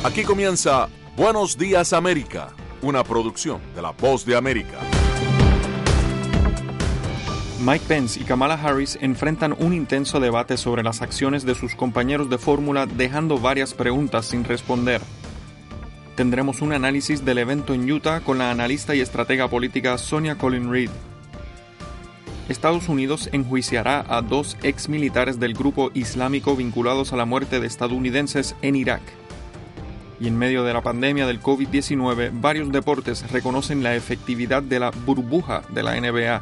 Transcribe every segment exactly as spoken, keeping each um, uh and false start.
Aquí comienza Buenos Días América, una producción de La Voz de América. Mike Pence y Kamala Harris enfrentan un intenso debate sobre las acciones de sus compañeros de fórmula, dejando varias preguntas sin responder. Tendremos un análisis del evento en Utah con la analista y estratega política Sonia Colin Reed. Estados Unidos enjuiciará a dos exmilitares del grupo islámico vinculados a la muerte de estadounidenses en Irak. Y en medio de la pandemia del covid diecinueve, varios deportes reconocen la efectividad de la burbuja de la N B A.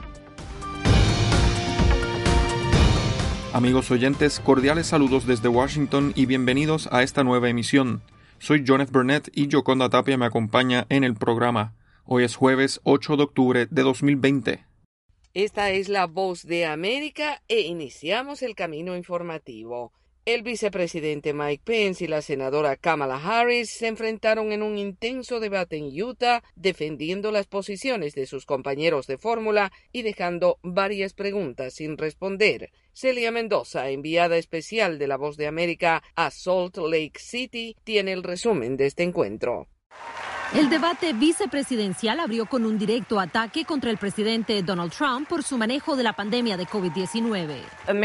Amigos oyentes, cordiales saludos desde Washington y bienvenidos a esta nueva emisión. Soy John F. Burnett y Yoconda Tapia me acompaña en el programa. Hoy es jueves ocho de octubre de dos mil veinte. Esta es la Voz de América e iniciamos el camino informativo. El vicepresidente Mike Pence y la senadora Kamala Harris se enfrentaron en un intenso debate en Utah, defendiendo las posiciones de sus compañeros de fórmula y dejando varias preguntas sin responder. Celia Mendoza, enviada especial de La Voz de América a Salt Lake City, tiene el resumen de este encuentro. El debate vicepresidencial abrió con un directo ataque contra el presidente Donald Trump por su manejo de la pandemia de covid diecinueve.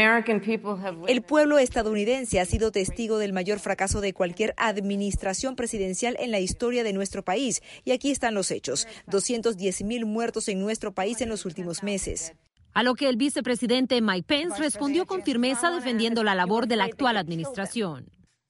El pueblo estadounidense ha sido testigo del mayor fracaso de cualquier administración presidencial en la historia de nuestro país. Y aquí están los hechos. doscientos diez mil muertos en nuestro país en los últimos meses. A lo que el vicepresidente Mike Pence respondió con firmeza defendiendo la labor de la actual administración.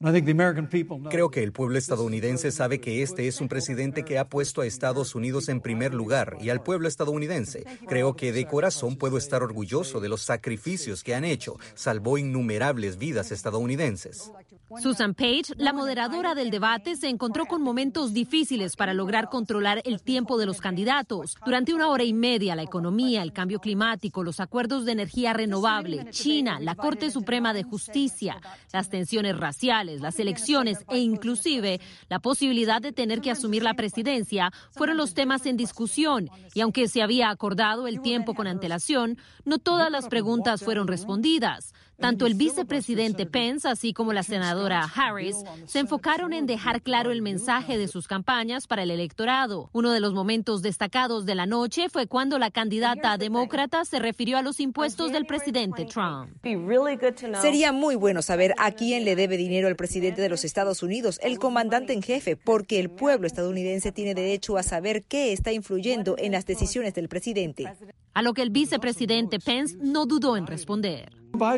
Creo que el pueblo estadounidense sabe que este es un presidente que ha puesto a Estados Unidos en primer lugar y al pueblo estadounidense. Creo que de corazón puedo estar orgulloso de los sacrificios que han hecho. Salvó innumerables vidas estadounidenses. Susan Page, la moderadora del debate, se encontró con momentos difíciles para lograr controlar el tiempo de los candidatos. Durante una hora y media, la economía, el cambio climático, los acuerdos de energía renovable, China, la Corte Suprema de Justicia, las tensiones raciales, las elecciones e inclusive la posibilidad de tener que asumir la presidencia fueron los temas en discusión. Y aunque se había acordado el tiempo con antelación, no todas las preguntas fueron respondidas. Tanto el vicepresidente Pence, así como la senadora Harris, se enfocaron en dejar claro el mensaje de sus campañas para el electorado. Uno de los momentos destacados de la noche fue cuando la candidata demócrata se refirió a los impuestos del presidente Trump. Sería muy bueno saber a quién le debe dinero el presidente de los Estados Unidos, el comandante en jefe, porque el pueblo estadounidense tiene derecho a saber qué está influyendo en las decisiones del presidente. A lo que el vicepresidente Pence no dudó en responder.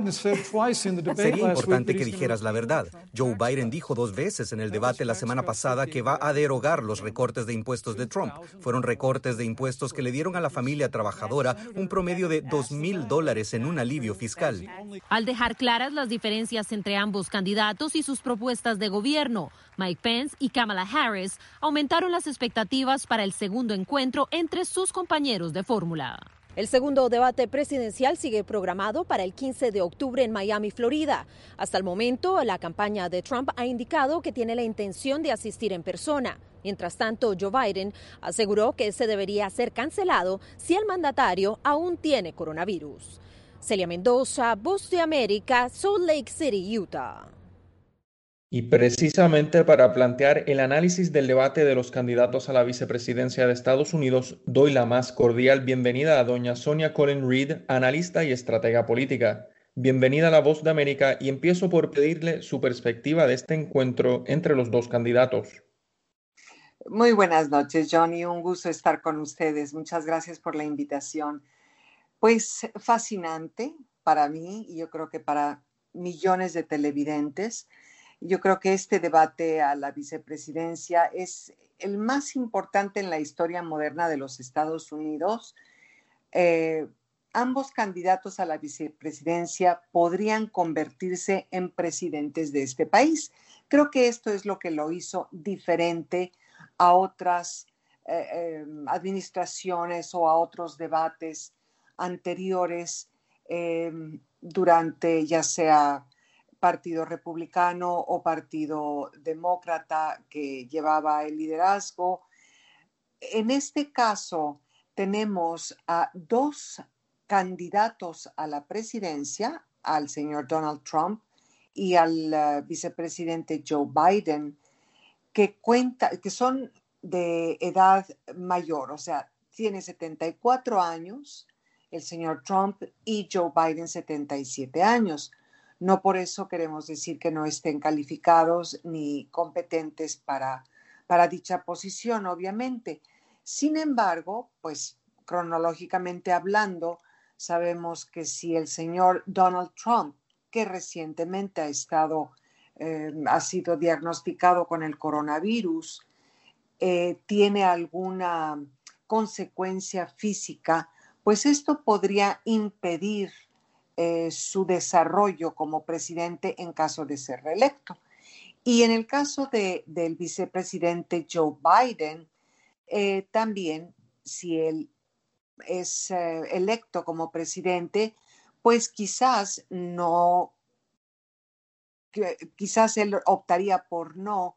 Sería importante que dijeras la verdad. Joe Biden dijo dos veces en el debate la semana pasada que va a derogar los recortes de impuestos de Trump. Fueron recortes de impuestos que le dieron a la familia trabajadora un promedio de dos mil dólares en un alivio fiscal. Al dejar claras las diferencias entre ambos candidatos y sus propuestas de gobierno, Mike Pence y Kamala Harris aumentaron las expectativas para el segundo encuentro entre sus compañeros de fórmula. El segundo debate presidencial sigue programado para el quince de octubre en Miami, Florida. Hasta el momento, la campaña de Trump ha indicado que tiene la intención de asistir en persona. Mientras tanto, Joe Biden aseguró que ese debería ser cancelado si el mandatario aún tiene coronavirus. Celia Mendoza, Voz de América, Salt Lake City, Utah. Y precisamente para plantear el análisis del debate de los candidatos a la vicepresidencia de Estados Unidos, doy la más cordial bienvenida a doña Sonia Colin Reed, analista y estratega política. Bienvenida a La Voz de América y empiezo por pedirle su perspectiva de este encuentro entre los dos candidatos. Muy buenas noches, Johnny. Un gusto estar con ustedes. Muchas gracias por la invitación. Pues fascinante para mí y yo creo que para millones de televidentes. Yo creo que este debate a la vicepresidencia es el más importante en la historia moderna de los Estados Unidos. Eh, ambos candidatos a la vicepresidencia podrían convertirse en presidentes de este país. Creo que esto es lo que lo hizo diferente a otras eh, eh, administraciones o a otros debates anteriores eh, durante ya sea Partido Republicano o Partido Demócrata que llevaba el liderazgo. En este caso tenemos a dos candidatos a la presidencia, al señor Donald Trump y al uh, vicepresidente Joe Biden, que, cuenta, que son de edad mayor, o sea, tiene setenta y cuatro años el señor Trump y Joe Biden setenta y siete años. No por eso queremos decir que no estén calificados ni competentes para, para dicha posición, obviamente. Sin embargo, pues cronológicamente hablando, sabemos que si el señor Donald Trump, que recientemente ha estado, eh, ha sido diagnosticado con el coronavirus, eh, tiene alguna consecuencia física, pues esto podría impedir eh, su desarrollo como presidente en caso de ser reelecto. Y en el caso de, del vicepresidente Joe Biden, eh, también si él es eh, electo como presidente, pues quizás no, quizás él optaría por no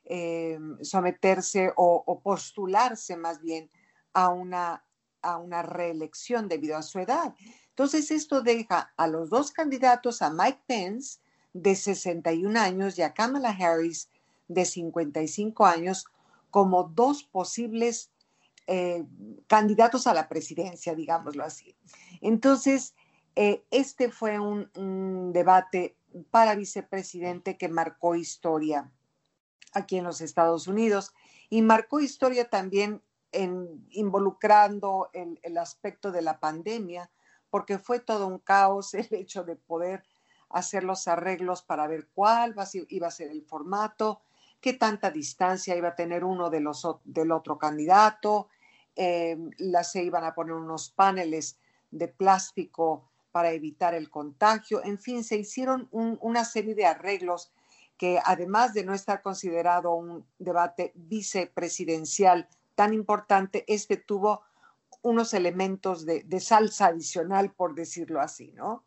eh, someterse o, o postularse más bien a una, a una reelección debido a su edad. Entonces esto deja a los dos candidatos, a Mike Pence de sesenta y un años y a Kamala Harris de cincuenta y cinco años, como dos posibles eh, candidatos a la presidencia, digámoslo así. Entonces, eh, este fue un, un debate para vicepresidente que marcó historia aquí en los Estados Unidos y marcó historia también en, involucrando el, el aspecto de la pandemia, porque fue todo un caos el hecho de poder hacer los arreglos para ver cuál iba a ser el formato, qué tanta distancia iba a tener uno de los, del otro candidato, eh, la, se iban a poner unos paneles de plástico para evitar el contagio. En fin, se hicieron un, una serie de arreglos que, además de no estar considerado un debate vicepresidencial tan importante, este tuvo unos elementos de, de salsa adicional, por decirlo así, ¿no?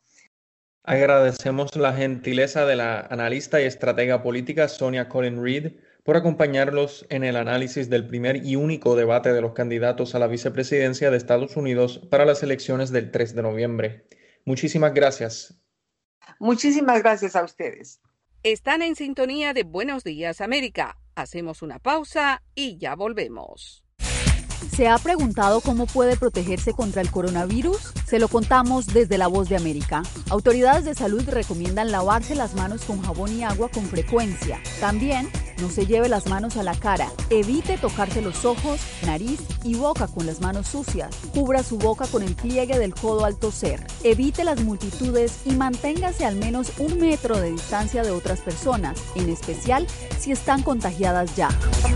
Agradecemos la gentileza de la analista y estratega política Sonia Colin Reed por acompañarlos en el análisis del primer y único debate de los candidatos a la vicepresidencia de Estados Unidos para las elecciones del tres de noviembre. Muchísimas gracias. Muchísimas gracias a ustedes. Están en sintonía de Buenos Días América. Hacemos una pausa y ya volvemos. ¿Se ha preguntado cómo puede protegerse contra el coronavirus? Se lo contamos desde La Voz de América. Autoridades de salud recomiendan lavarse las manos con jabón y agua con frecuencia. También, no se lleve las manos a la cara. Evite tocarse los ojos, nariz y boca con las manos sucias. Cubra su boca con el pliegue del codo al toser. Evite las multitudes y manténgase al menos un metro de distancia de otras personas, en especial si están contagiadas ya.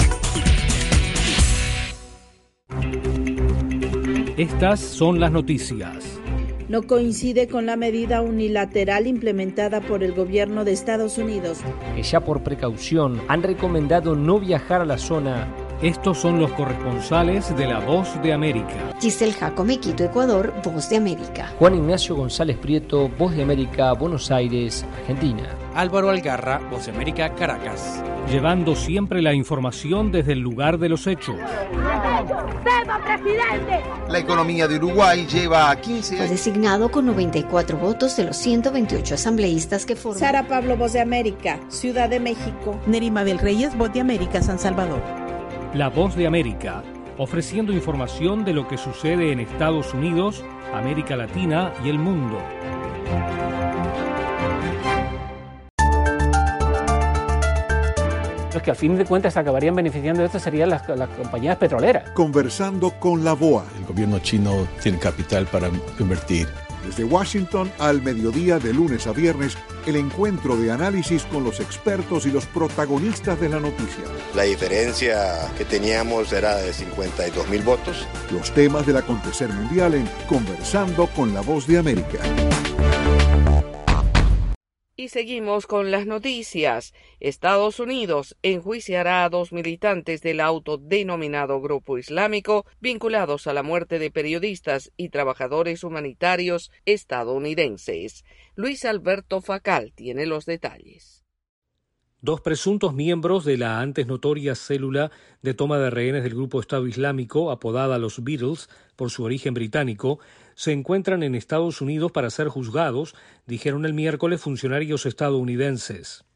Estas son las noticias. No coincide con la medida unilateral implementada por el gobierno de Estados Unidos, que ya por precaución han recomendado no viajar a la zona. Estos son los corresponsales de La Voz de América. Giselle Jacome, Quito, Ecuador, Voz de América. Juan Ignacio González Prieto, Voz de América, Buenos Aires, Argentina. Álvaro Algarra, Voz de América, Caracas. Llevando siempre la información desde el lugar de los hechos. ¡Viva, presidente! La economía de Uruguay lleva a quince años. Fue designado con noventa y cuatro votos de los ciento veintiocho asambleístas que forman. Sara Pablo, Voz de América, Ciudad de México. Nerima Abel Reyes, Voz de América, San Salvador. La Voz de América, ofreciendo información de lo que sucede en Estados Unidos, América Latina y el mundo. Los que al fin de cuentas acabarían beneficiando de esto serían las, las compañías petroleras. Conversando con la B O A. El gobierno chino tiene capital para invertir. Desde Washington al mediodía de lunes a viernes, el encuentro de análisis con los expertos y los protagonistas de la noticia. La diferencia que teníamos era de cincuenta y dos mil votos. Los temas del acontecer mundial en Conversando con la Voz de América. Y seguimos con las noticias. Estados Unidos enjuiciará a dos militantes del autodenominado Grupo Islámico vinculados a la muerte de periodistas y trabajadores humanitarios estadounidenses. Luis Alberto Facal tiene los detalles. Dos presuntos miembros de la antes notoria célula de toma de rehenes del grupo Estado Islámico, apodada los Beatles por su origen británico, se encuentran en Estados Unidos para ser juzgados, dijeron el miércoles funcionarios estadounidenses.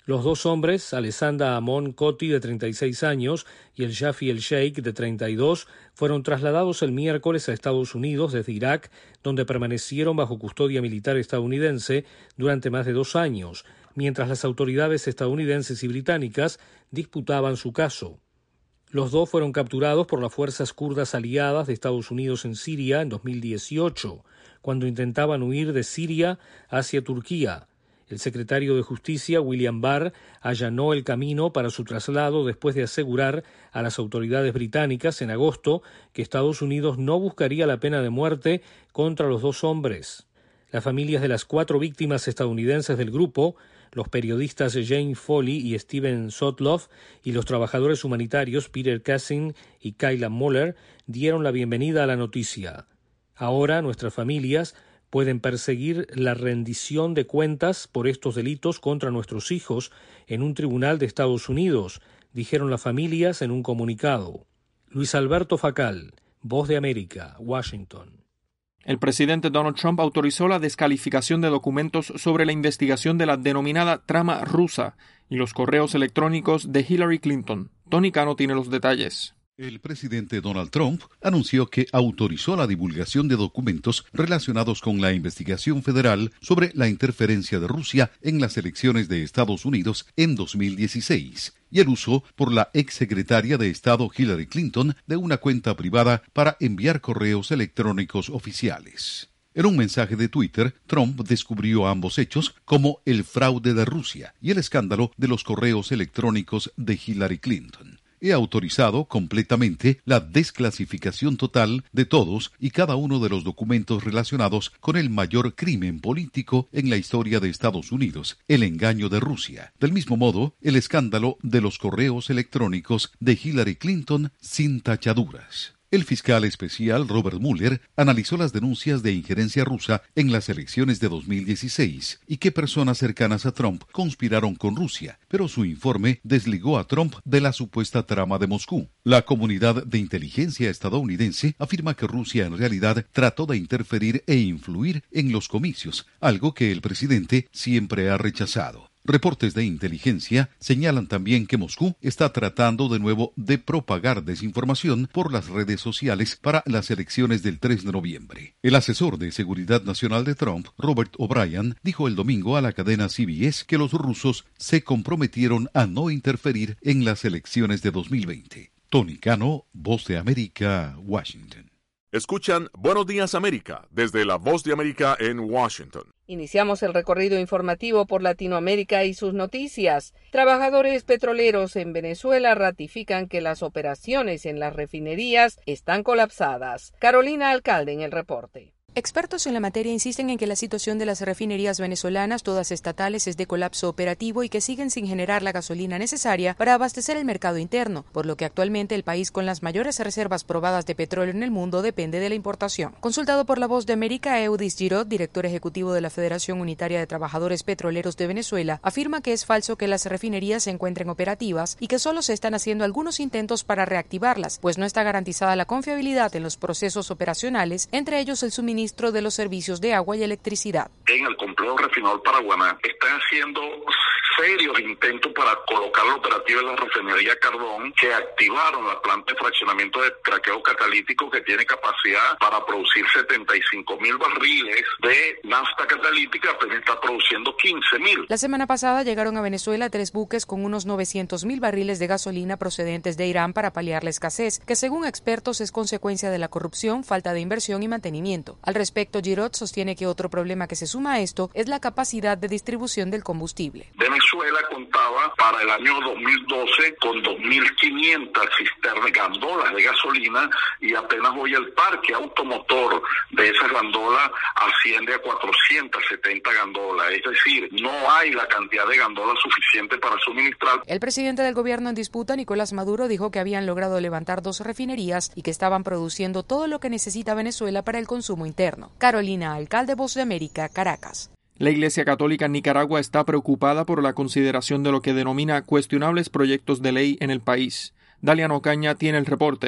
Los dos hombres, Alessandra Amon Coti, de treinta y seis años, y el Shafi El Sheikh, de treinta y dos, fueron trasladados el miércoles a Estados Unidos desde Irak, donde permanecieron bajo custodia militar estadounidense durante más de dos años, mientras las autoridades estadounidenses y británicas disputaban su caso. Los dos fueron capturados por las fuerzas kurdas aliadas de Estados Unidos en Siria en dos mil dieciocho, cuando intentaban huir de Siria hacia Turquía. El secretario de Justicia, William Barr, allanó el camino para su traslado después de asegurar a las autoridades británicas en agosto que Estados Unidos no buscaría la pena de muerte contra los dos hombres. Las familias de las cuatro víctimas estadounidenses del grupo, los periodistas Jane Foley y Steven Sotloff y los trabajadores humanitarios Peter Cassin y Kyla Muller, dieron la bienvenida a la noticia. Ahora nuestras familias pueden perseguir la rendición de cuentas por estos delitos contra nuestros hijos en un tribunal de Estados Unidos, dijeron las familias en un comunicado. Luis Alberto Facal, Voz de América, Washington. El presidente Donald Trump autorizó la descalificación de documentos sobre la investigación de la denominada trama rusa y los correos electrónicos de Hillary Clinton. Tony Cano tiene los detalles. El presidente Donald Trump anunció que autorizó la divulgación de documentos relacionados con la investigación federal sobre la interferencia de Rusia en las elecciones de Estados Unidos en dos mil dieciséis y el uso por la exsecretaria de Estado Hillary Clinton de una cuenta privada para enviar correos electrónicos oficiales. En un mensaje de Twitter, Trump descubrió ambos hechos como el fraude de Rusia y el escándalo de los correos electrónicos de Hillary Clinton. He autorizado completamente la desclasificación total de todos y cada uno de los documentos relacionados con el mayor crimen político en la historia de Estados Unidos, el engaño de Rusia. Del mismo modo, el escándalo de los correos electrónicos de Hillary Clinton sin tachaduras. El fiscal especial Robert Mueller analizó las denuncias de injerencia rusa en las elecciones de dos mil dieciséis y que personas cercanas a Trump conspiraron con Rusia, pero su informe desligó a Trump de la supuesta trama de Moscú. La comunidad de inteligencia estadounidense afirma que Rusia en realidad trató de interferir e influir en los comicios, algo que el presidente siempre ha rechazado. Reportes de inteligencia señalan también que Moscú está tratando de nuevo de propagar desinformación por las redes sociales para las elecciones del tres de noviembre. El asesor de seguridad nacional de Trump, Robert O'Brien, dijo el domingo a la cadena C B S que los rusos se comprometieron a no interferir en las elecciones de dos mil veinte. Tony Cano, Voz de América, Washington. Escuchan Buenos Días América desde la Voz de América en Washington. Iniciamos el recorrido informativo por Latinoamérica y sus noticias. Trabajadores petroleros en Venezuela ratifican que las operaciones en las refinerías están colapsadas. Carolina Alcalde en el reporte. Expertos en la materia insisten en que la situación de las refinerías venezolanas, todas estatales, es de colapso operativo y que siguen sin generar la gasolina necesaria para abastecer el mercado interno, por lo que actualmente el país con las mayores reservas probadas de petróleo en el mundo depende de la importación. Consultado por La Voz de América, Eudis Girot, director ejecutivo de la Federación Unitaria de Trabajadores Petroleros de Venezuela, afirma que es falso que las refinerías se encuentren operativas y que solo se están haciendo algunos intentos para reactivarlas, pues no está garantizada la confiabilidad en los procesos operacionales, entre ellos el suministro de los servicios de agua y electricidad. En el complejo refinador Paraguaná están haciendo serios intentos para colocar la operativa en la refinería Cardón, que activaron la planta de fraccionamiento de craqueo catalítico que tiene capacidad para producir setenta y cinco mil barriles de nafta catalítica, apenas está produciendo quince mil. La semana pasada llegaron a Venezuela tres buques con unos novecientos mil barriles de gasolina procedentes de Irán para paliar la escasez, que según expertos es consecuencia de la corrupción, falta de inversión y mantenimiento. Al respecto, Girot sostiene que otro problema que se suma a esto es la capacidad de distribución del combustible. Venezuela contaba para el año dos mil doce con dos mil quinientas cisternas, gandolas de gasolina, y apenas hoy el parque automotor de esas gandolas asciende a cuatrocientas setenta gandolas, es decir, no hay la cantidad de gandolas suficiente para suministrar. El presidente del gobierno en disputa, Nicolás Maduro, dijo que habían logrado levantar dos refinerías y que estaban produciendo todo lo que necesita Venezuela para el consumo interno. Carolina Alcalde, Voz de América, Caracas. La Iglesia Católica en Nicaragua está preocupada por la consideración de lo que denomina cuestionables proyectos de ley en el país. Dalian Ocaña tiene el reporte.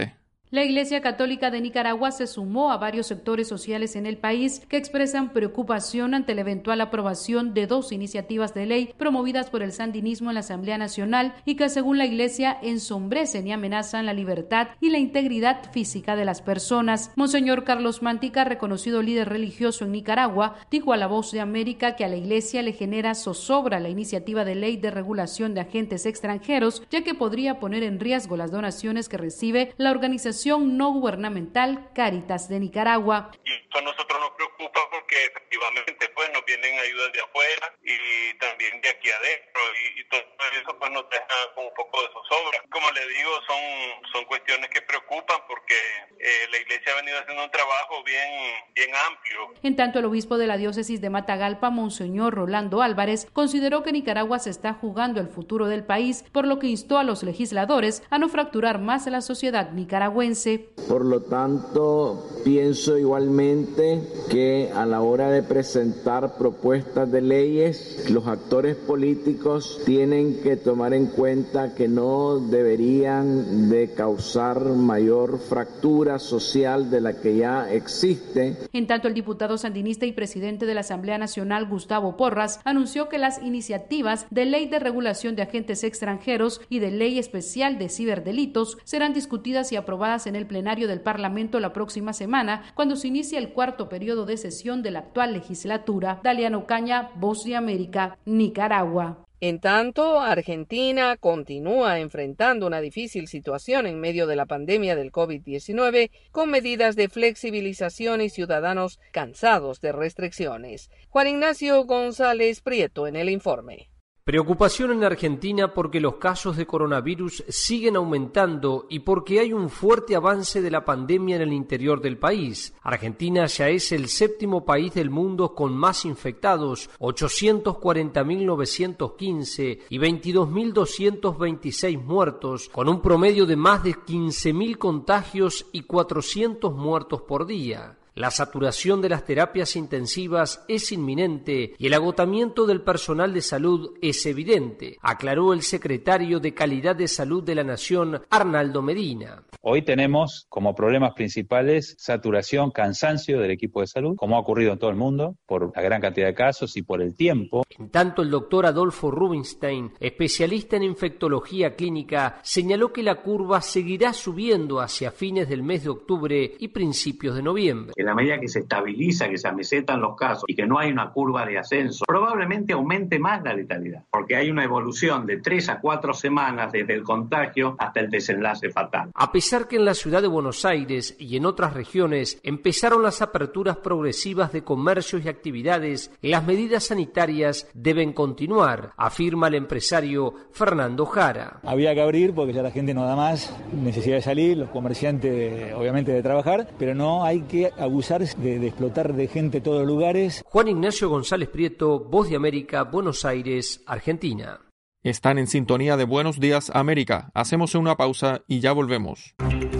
La Iglesia Católica de Nicaragua se sumó a varios sectores sociales en el país que expresan preocupación ante la eventual aprobación de dos iniciativas de ley promovidas por el sandinismo en la Asamblea Nacional y que, según la Iglesia, ensombrecen y amenazan la libertad y la integridad física de las personas. Monseñor Carlos Mántica, reconocido líder religioso en Nicaragua, dijo a La Voz de América que a la Iglesia le genera zozobra la iniciativa de ley de regulación de agentes extranjeros, ya que podría poner en riesgo las donaciones que recibe la organización no gubernamental Cáritas de Nicaragua. Y eso a nosotros nos preocupa porque efectivamente pues nos vienen ayudas de afuera y también de aquí adentro y, y todo eso pues nos deja con un poco de zozobra. Como le digo, son, son cuestiones que preocupan porque eh, la Iglesia ha venido haciendo un trabajo bien, bien amplio. En tanto, el obispo de la diócesis de Matagalpa, Monseñor Rolando Álvarez, consideró que Nicaragua se está jugando el futuro del país, por lo que instó a los legisladores a no fracturar más a la sociedad nicaragüense. Por lo tanto, pienso igualmente que a la hora de presentar propuestas de leyes, los actores políticos tienen que tomar en cuenta que no deberían de causar mayor fractura social de la que ya existe. En tanto, el diputado sandinista y presidente de la Asamblea Nacional, Gustavo Porras, anunció que las iniciativas de ley de regulación de agentes extranjeros y de ley especial de ciberdelitos serán discutidas y aprobadas en el plenario del Parlamento la próxima semana, cuando se inicia el cuarto periodo de sesión de la actual legislatura. Daliana Ocaña, Voz de América, Nicaragua. En tanto, Argentina continúa enfrentando una difícil situación en medio de la pandemia del COVID diecinueve, con medidas de flexibilización y ciudadanos cansados de restricciones. Juan Ignacio González Prieto en el informe. Preocupación en Argentina porque los casos de coronavirus siguen aumentando y porque hay un fuerte avance de la pandemia en el interior del país. Argentina ya es el séptimo país del mundo con más infectados, ochocientos cuarenta mil novecientos quince y veintidós mil doscientos veintiséis muertos, con un promedio de más de quince mil contagios y cuatrocientos muertos por día. La saturación de las terapias intensivas es inminente y el agotamiento del personal de salud es evidente, aclaró el secretario de Calidad de Salud de la Nación, Arnaldo Medina. Hoy tenemos como problemas principales saturación, cansancio del equipo de salud, como ha ocurrido en todo el mundo, por la gran cantidad de casos y por el tiempo. En tanto, el doctor Adolfo Rubinstein, especialista en infectología clínica, señaló que la curva seguirá subiendo hacia fines del mes de octubre y principios de noviembre. En la medida que se estabiliza, que se amesetan los casos y que no hay una curva de ascenso, probablemente aumente más la letalidad, porque hay una evolución de tres a cuatro semanas desde el contagio hasta el desenlace fatal. A pesar que en la ciudad de Buenos Aires y en otras regiones empezaron las aperturas progresivas de comercios y actividades, las medidas sanitarias deben continuar, afirma el empresario Fernando Jara. Había que abrir porque ya la gente no da más necesidad de salir, los comerciantes obviamente de trabajar, pero no hay que abusar De, de explotar de gente en todos los lugares. Juan Ignacio González Prieto, Voz de América, Buenos Aires, Argentina. Están en sintonía de Buenos Días América. Hacemos una pausa y ya volvemos.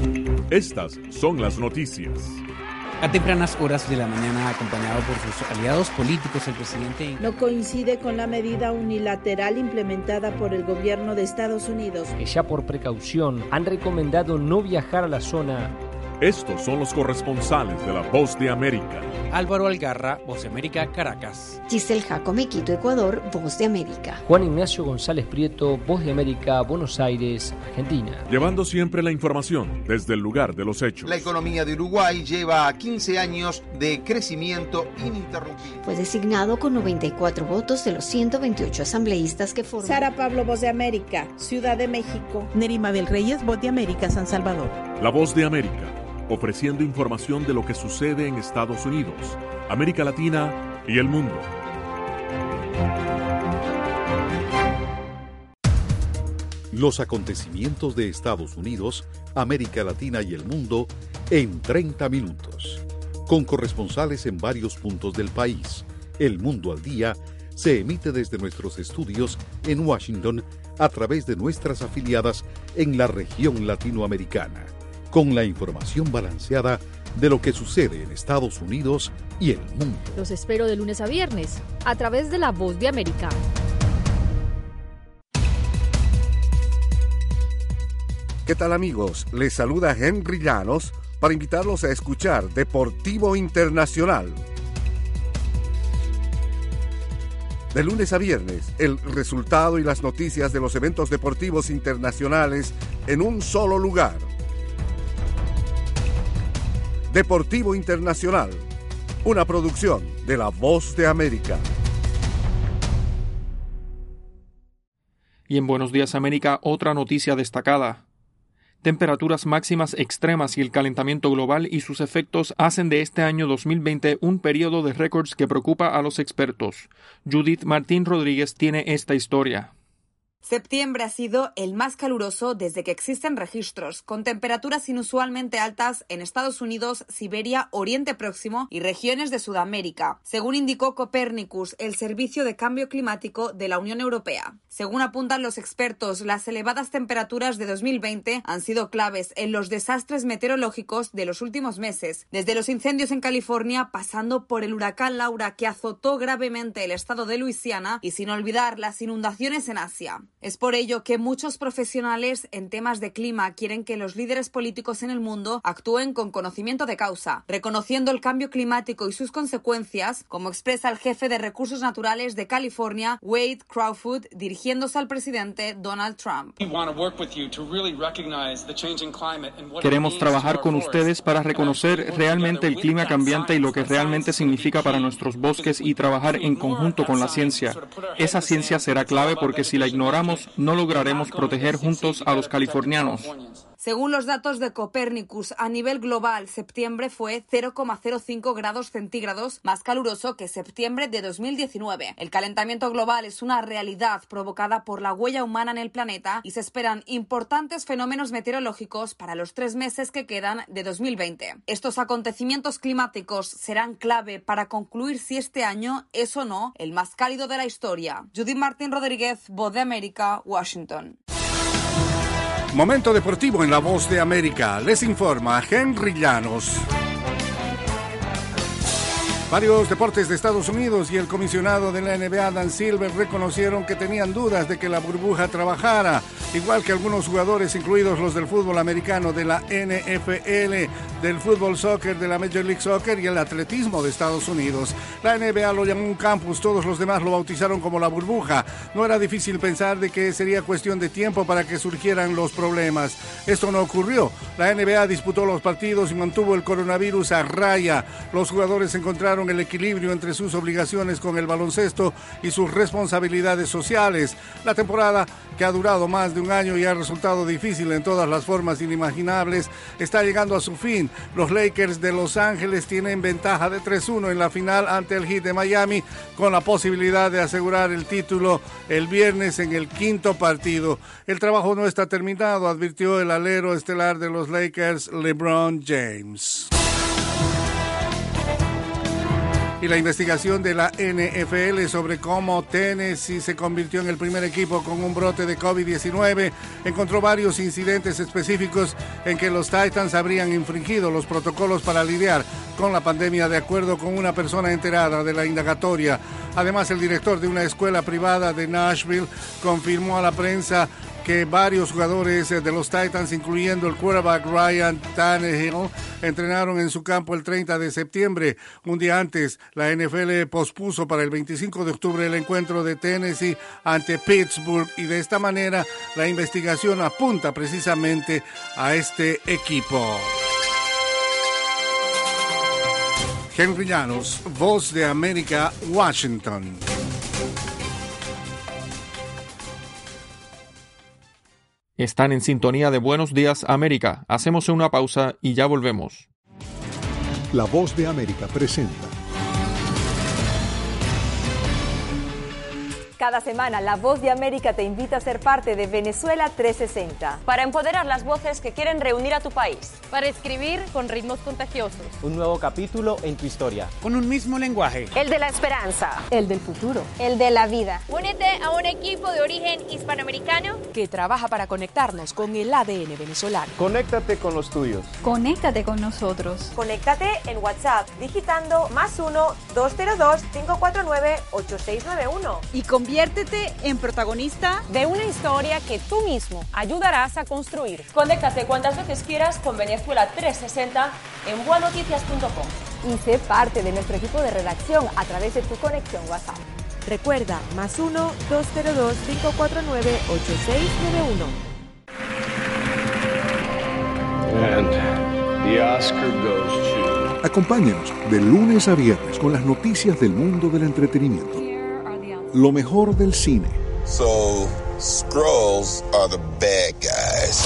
Estas son las noticias. A tempranas horas de la mañana, acompañado por sus aliados políticos, el presidente no coincide con la medida unilateral implementada por el gobierno de Estados Unidos, que ya por precaución han recomendado no viajar a la zona. Estos son los corresponsales de La Voz de América. Álvaro Algarra, Voz de América, Caracas. Giselle Jacome, Quito, Ecuador, Voz de América. Juan Ignacio González Prieto, Voz de América, Buenos Aires, Argentina. Llevando siempre la información desde el lugar de los hechos. La economía de Uruguay lleva quince años de crecimiento ininterrumpido. Fue designado con noventa y cuatro votos de los ciento veintiocho asambleístas que forman. Sara Pablo, Voz de América, Ciudad de México. Neri Mabel Reyes, Voz de América, San Salvador. La Voz de América, ofreciendo información de lo que sucede en Estados Unidos, América Latina y el mundo. Los acontecimientos de Estados Unidos, América Latina y el mundo en treinta minutos. Con corresponsales en varios puntos del país. El Mundo al Día se emite desde nuestros estudios en Washington a través de nuestras afiliadas en la región latinoamericana, con la información balanceada de lo que sucede en Estados Unidos y el mundo. Los espero de lunes a viernes, a través de La Voz de América. ¿Qué tal, amigos? Les saluda Henry Llanos para invitarlos a escuchar Deportivo Internacional. De lunes a viernes, el resultado y las noticias de los eventos deportivos internacionales en un solo lugar. Deportivo Internacional, una producción de La Voz de América. Y en Buenos Días América, otra noticia destacada. Temperaturas máximas extremas y el calentamiento global y sus efectos hacen de este año dos mil veinte un periodo de récords que preocupa a los expertos. Judith Martín Rodríguez tiene esta historia. Septiembre ha sido el más caluroso desde que existen registros, con temperaturas inusualmente altas en Estados Unidos, Siberia, Oriente Próximo y regiones de Sudamérica, según indicó Copernicus, el Servicio de Cambio Climático de la Unión Europea. Según apuntan los expertos, las elevadas temperaturas de dos mil veinte han sido claves en los desastres meteorológicos de los últimos meses, desde los incendios en California, pasando por el huracán Laura que azotó gravemente el estado de Luisiana y sin olvidar las inundaciones en Asia. Es por ello que muchos profesionales en temas de clima quieren que los líderes políticos en el mundo actúen con conocimiento de causa, reconociendo el cambio climático y sus consecuencias, como expresa el jefe de Recursos Naturales de California, Wade Crawford, dirigiéndose al presidente Donald Trump. Queremos trabajar con ustedes para reconocer realmente el clima cambiante y lo que realmente significa para nuestros bosques y trabajar en conjunto con la ciencia. Esa ciencia será clave porque si la ignoramos, no lograremos proteger juntos a los californianos. Según los datos de Copernicus, a nivel global, septiembre fue cero coma cero cinco grados centígrados más caluroso que septiembre de dos mil diecinueve. El calentamiento global es una realidad provocada por la huella humana en el planeta y se esperan importantes fenómenos meteorológicos para los tres meses que quedan de dos mil veinte. Estos acontecimientos climáticos serán clave para concluir si este año es o no el más cálido de la historia. Judith Martín Rodríguez, Voz de América, Washington. Momento deportivo en La Voz de América. Les informa Henry Llanos. Varios deportes de Estados Unidos y el comisionado de la N B A, Dan Silver, reconocieron que tenían dudas de que la burbuja trabajara, igual que algunos jugadores, incluidos los del fútbol americano, de la N F L, del fútbol soccer, de la Major League Soccer y el atletismo de Estados Unidos. La N B A lo llamó un campus, todos los demás lo bautizaron como la burbuja. No era difícil pensar de que sería cuestión de tiempo para que surgieran los problemas. Esto no ocurrió. La N B A disputó los partidos y mantuvo el coronavirus a raya. Los jugadores encontraron el equilibrio entre sus obligaciones con el baloncesto y sus responsabilidades sociales. La temporada, que ha durado más de un año y ha resultado difícil en todas las formas inimaginables, está llegando a su fin. Los Lakers de Los Ángeles tienen ventaja de tres uno en la final ante el Heat de Miami, con la posibilidad de asegurar el título el viernes en el quinto partido. El trabajo no está terminado, advirtió el alero estelar de los Lakers, LeBron James. Y la investigación de la N F L sobre cómo Tennessee se convirtió en el primer equipo con un brote de COVID diecinueve encontró varios incidentes específicos en que los Titans habrían infringido los protocolos para lidiar con la pandemia, de acuerdo con una persona enterada de la indagatoria. Además, el director de una escuela privada de Nashville confirmó a la prensa que varios jugadores de los Titans, incluyendo el quarterback Ryan Tannehill, entrenaron en su campo el treinta de septiembre. Un día antes, la N F L pospuso para el veinticinco de octubre el encuentro de Tennessee ante Pittsburgh y de esta manera la investigación apunta precisamente a este equipo. Henry Llanos, Voz de América, Washington. Están en sintonía de Buenos Días América. Hacemos una pausa y ya volvemos. La Voz de América presenta. Cada semana, La Voz de América te invita a ser parte de Venezuela trescientos sesenta. Para empoderar las voces que quieren reunir a tu país. Para escribir con ritmos contagiosos. Un nuevo capítulo en tu historia. Con un mismo lenguaje. El de la esperanza. El del futuro. El de la vida. Únete a un equipo de origen hispanoamericano que trabaja para conectarnos con el A D N venezolano. Conéctate con los tuyos. Conéctate con nosotros. Conéctate en WhatsApp digitando más uno dos cero dos cinco cuatro nueve ocho seis nueve uno. Y convierte Conviértete en protagonista de una historia que tú mismo ayudarás a construir. Conéctate cuantas veces quieras con Venezuela trescientos sesenta en boa noticias punto com. Y sé parte de nuestro equipo de redacción a través de tu conexión WhatsApp. Recuerda, más uno, dos cero dos, cinco cuatro nueve, ocho seis nueve uno. And the Oscar goes to... Acompáñenos de lunes a viernes con las noticias del mundo del entretenimiento. Lo mejor del cine. So, Skrulls are the bad guys.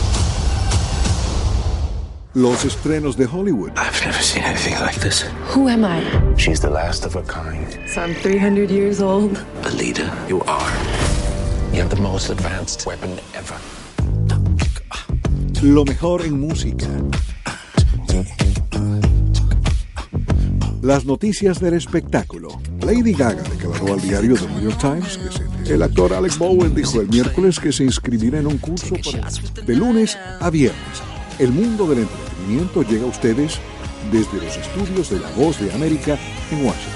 Los estrenos de Hollywood. I've never seen anything like this. Who am I? She's the last of her kind. So I'm three hundred years old. Alita, you are. You have the most advanced weapon ever. Lo mejor en música. Las noticias del espectáculo. Lady Gaga declaró al diario The New York Times que se... El actor Alec Bowen dijo el miércoles que se inscribirá en un curso para... De lunes a viernes. El mundo del entretenimiento llega a ustedes desde los estudios de La Voz de América en Washington.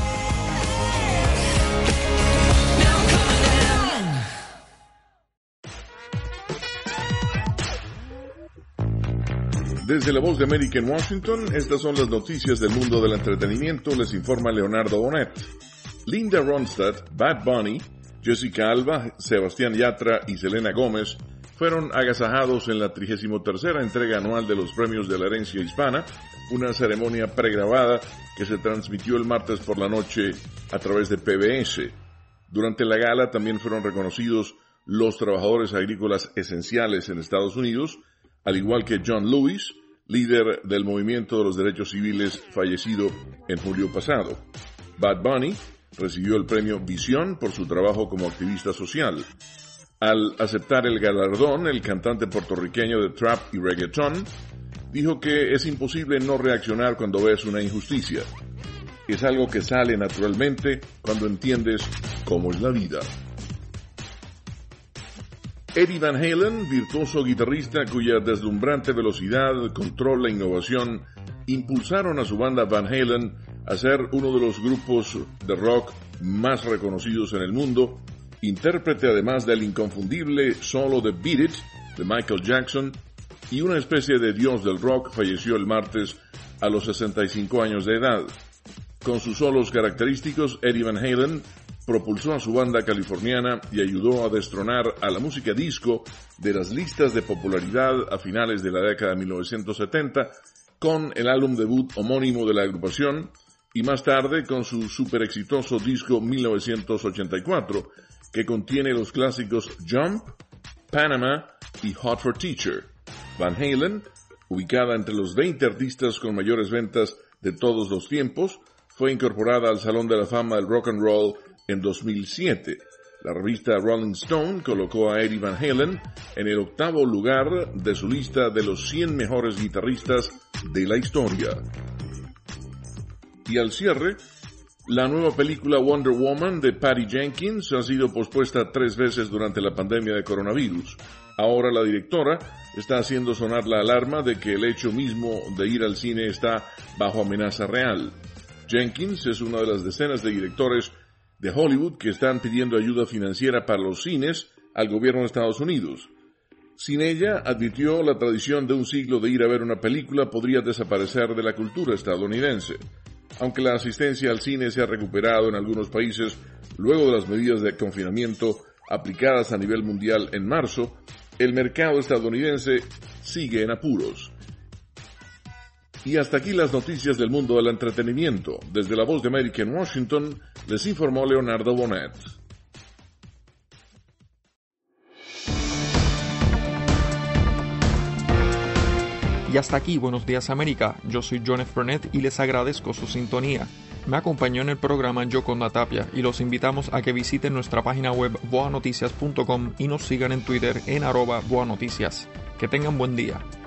Desde La Voz de América en Washington, estas son las noticias del mundo del entretenimiento, les informa Leonardo Bonet. Linda Ronstadt, Bad Bunny, Jessica Alba, Sebastián Yatra y Selena Gómez fueron agasajados en la trigésima tercera entrega anual de los Premios de la Herencia Hispana, una ceremonia pregrabada que se transmitió el martes por la noche a través de P B S. Durante la gala también fueron reconocidos los trabajadores agrícolas esenciales en Estados Unidos, al igual que John Lewis, líder del movimiento de los derechos civiles fallecido en julio pasado. Bad Bunny recibió el premio Visión por su trabajo como activista social. Al aceptar el galardón, el cantante puertorriqueño de trap y reggaetón dijo que es imposible no reaccionar cuando ves una injusticia. Es algo que sale naturalmente cuando entiendes cómo es la vida. Eddie Van Halen, virtuoso guitarrista cuya deslumbrante velocidad, control e innovación impulsaron a su banda Van Halen a ser uno de los grupos de rock más reconocidos en el mundo, intérprete además del inconfundible solo de Beat It de Michael Jackson y una especie de dios del rock, falleció el martes a los sesenta y cinco años de edad. Con sus solos característicos, Eddie Van Halen propulsó a su banda californiana y ayudó a destronar a la música disco de las listas de popularidad a finales de la década de mil novecientos setenta con el álbum debut homónimo de la agrupación y más tarde con su super exitoso disco mil novecientos ochenta y cuatro que contiene los clásicos Jump, Panama y Hot for Teacher. Van Halen, ubicada entre los veinte artistas con mayores ventas de todos los tiempos, fue incorporada al Salón de la Fama del Rock and Roll en dos mil siete. La revista Rolling Stone colocó a Eddie Van Halen en el octavo lugar de su lista de los cien mejores guitarristas de la historia. Y al cierre, la nueva película Wonder Woman de Patty Jenkins ha sido pospuesta tres veces durante la pandemia de coronavirus. Ahora la directora está haciendo sonar la alarma de que el hecho mismo de ir al cine está bajo amenaza real. Jenkins es una de las decenas de directores de Hollywood que están pidiendo ayuda financiera para los cines al gobierno de Estados Unidos. Sin ella, advirtió, la tradición de un siglo de ir a ver una película podría desaparecer de la cultura estadounidense. Aunque la asistencia al cine se ha recuperado en algunos países luego de las medidas de confinamiento aplicadas a nivel mundial en marzo, el mercado estadounidense sigue en apuros. Y hasta aquí las noticias del mundo del entretenimiento. Desde La Voz de América en Washington, les informó Leonardo Bonet. Y hasta aquí, Buenos Días América. Yo soy John F. Burnett y les agradezco su sintonía. Me acompañó en el programa Yoconda Tapia y los invitamos a que visiten nuestra página web boa noticias punto com y nos sigan en Twitter en arroba boanoticias. Que tengan buen día.